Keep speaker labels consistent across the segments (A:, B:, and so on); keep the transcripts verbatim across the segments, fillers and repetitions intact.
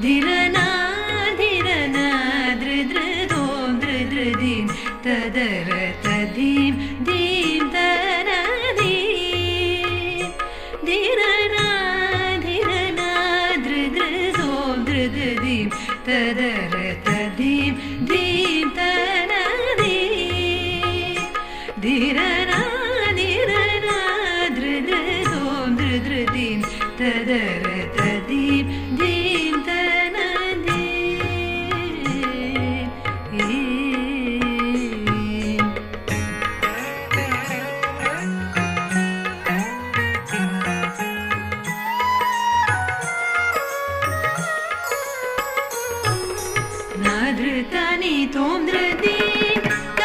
A: धिरना धिरना दृदृदों दृदृदीं तदर तदीं दीं तनदीं धिरना धिरना दृदृदों दृदृदीं तदर तदीं दीं तनदीं धिरना धिरना दृदृदों दृदृदीं तदर तदीं दीं तनदीं नादृतानि तों दृदीं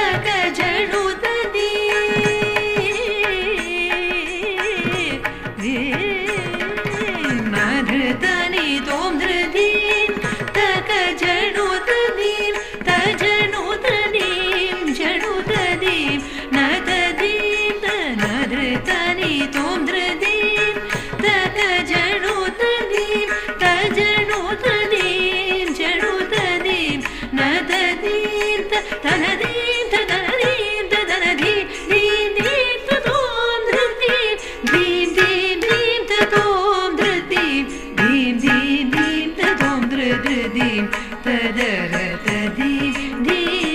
A: तकजनुतदीं नादृतानि तों दृदीं तकजनुतदीं तजनुतदीं जनुतदीं नतदीं नादृतानि तों दृदीं तकजनुतदीं तजनुतदीं जनुतदीं नतदीं तनदीं तदनदीं तदनदीं दीं दीं ततों दृदीं दीं दीं दीं ततों दृदीं दीं दीं दीं ततों दृदीं तदर तदीं दीं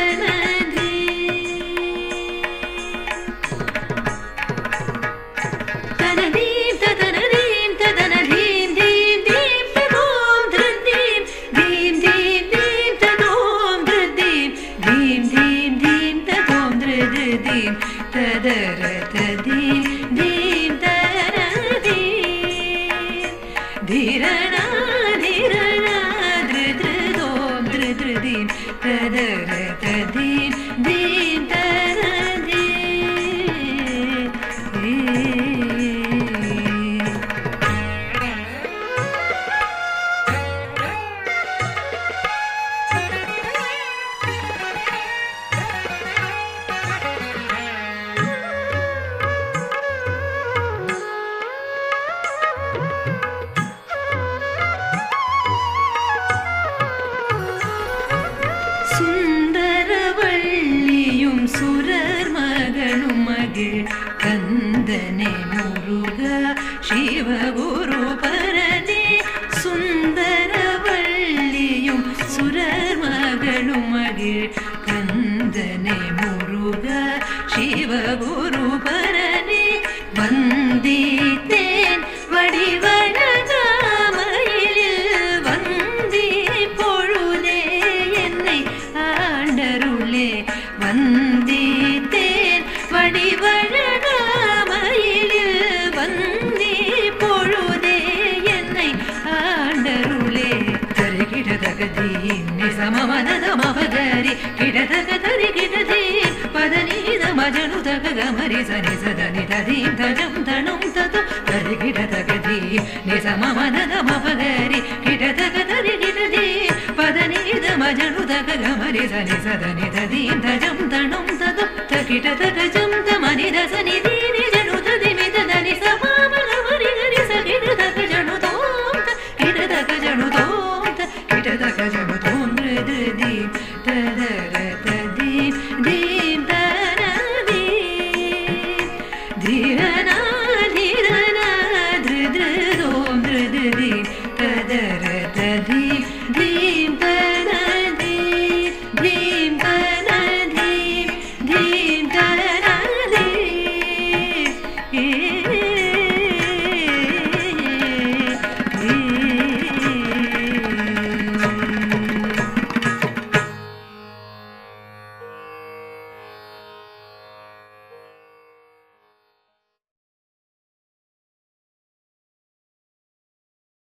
A: तनदीं तनदीं तदनदीं तदनदीं दीं दीं ततों दृदीं दीं दीं दीं ततों दृदीं दीं दीं दीं ततों दृदीं तदर तदीं दीं तनदीं धिरना धिरना दृदृदों दृदृदीं तदर तदीं दीं तनदीं സുന്ദരവള്ളിയും സുരർ മകനും മകിൾ കന്ദനെ മുരുക ശിവഗുരു പരനെ സുന്ദരവള്ളിയും സുരർ മകനും മകിൾ കന്ദനെ മുരുക ശിവഗുരു പരനെ വന്ദിത്തേൻ വടിവഴകാമയിലിൽ വന്ദി பொழுதே என்னை ஆண்டருளே வந்தித்தேன் வடிவழகாமயிலில் வந்தி பொழுதே என்னை ஆண்டருளே தரி கிடதகதீம் நிசமமனத மபகரி கிடதகதரி கிடதீம் பதநீத மஜனுதக கமரி சனி சதனி ததீம் தஜம் தனும் தது தரி கிடதகதீம் நிசமமனத மபகரி கிடதகதரி கிடதீம் பதநீத மஜனுதக கமரி சனி சதனி ததீம் தஜம் தனும் தது தகிடதகஜம் தமனி தசனி தீம்